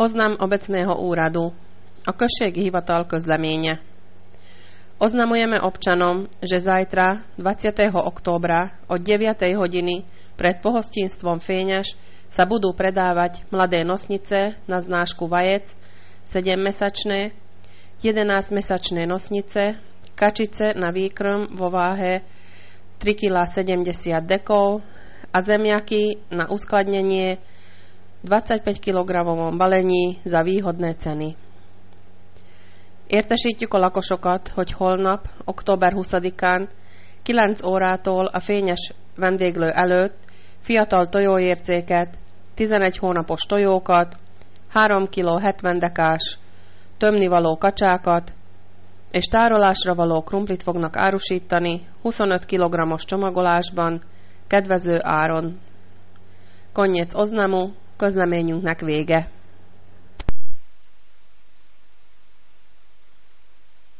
Oznam obecného úradu. A községi hivatal közleménye. Oznamujeme občanom, že zajtra, 20. októbra od 9. hodiny pred pohostinstvom Fényaš sa budú predávať mladé nosnice na znášku vajec, 7-mesačné, 11-mesačné nosnice, kačice na výkrm vo váhe 3,70 kg a zemiaky na uskladnenie 25 kg balení za výhodné ceny. Értesítjük a lakosokat, hogy holnap, október 20-án 9 órától a Fényes vendéglő előtt fiatal tojóércéket, 11 hónapos tojókat, 3 kg 70 dekás tömnivaló kacsákat és tárolásra való krumplit fognak árusítani 25 kg-os csomagolásban, kedvező áron. Koniec oznamu, közleményünknek vége.